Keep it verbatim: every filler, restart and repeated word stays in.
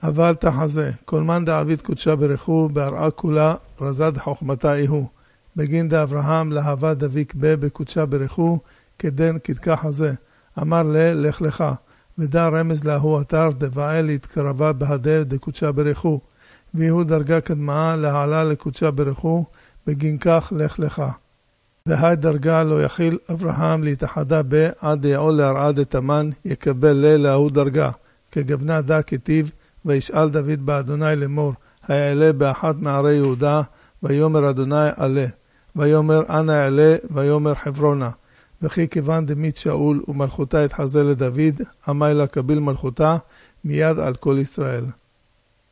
אבל תחזה, כל מן דעביד קודשה ברכו, בהראה כולה רזד חוכמתה איהו. בגין דאברהם להבה דביק בה בקודשה ברכו, כדן כדקה חזה. אמר לה, לך לך, ודע רמז להוא אתר דבעה להתקרבה בהדה דקודשה ברכו. ויהו דרגה קדמאה להעלה לקודשה ברכו, בגין כך לך לך. והי דרגה לא יכיל אברהם להתחדה בה, עד יעול להרעד את המן, יקבל לה להוא דרגה. כגבנה דה כתיב, וישאל דוד באדוני לאמור, היעלה באחת מערי יהודה, ויאמר אדוני עלה. ויאמר אנה יעלה, ויאמר חברונה. וכי כיוון דמית שאול ומלכותה התחזה לדוד, עמי לה קביל מלכותה, מיד על כל ישראל.